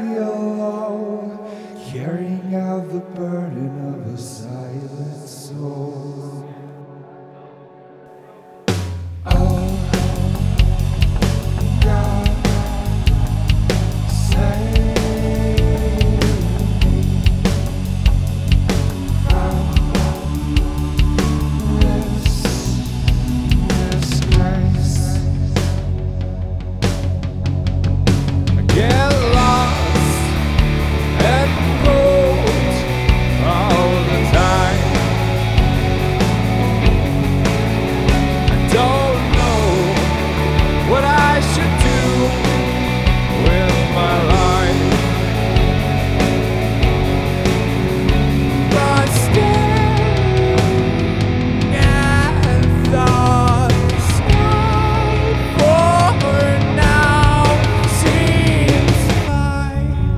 feel low, carrying out the burden of a silent soul. Oh, God, save me from this disgrace. I get lost and cold all the time. I don't know what I should do with my life, but staring at the sky for now seems fine.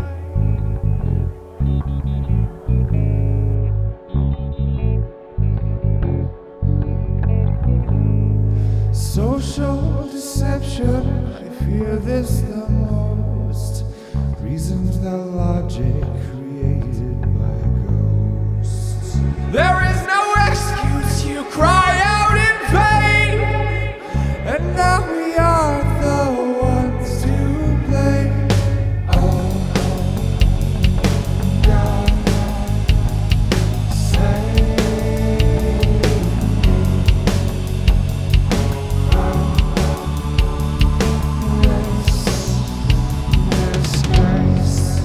Social deception, I fear this the most. Reasons that logic created by ghosts. There is no excuse, you cry out in vain, and now we are the ones to blame. Oh, God, save disgrace.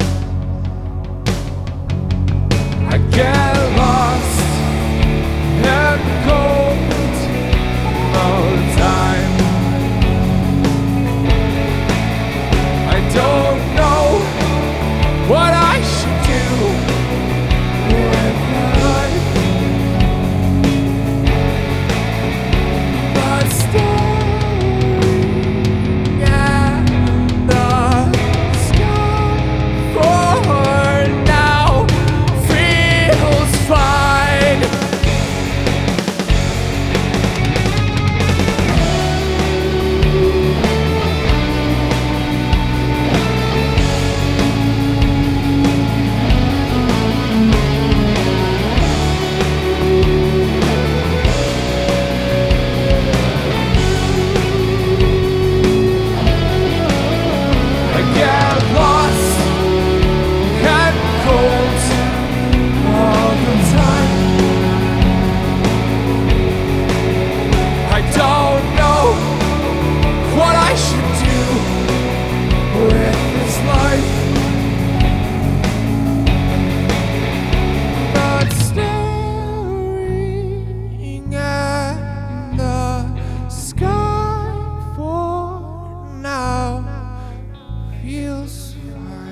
I get lost and cold all the time. I don't know what I should do with my life, but staring at the sky for now feels fine. I get lost and cold all the time. I don't know what I should do with this life, but staring at the sky for now feels fine.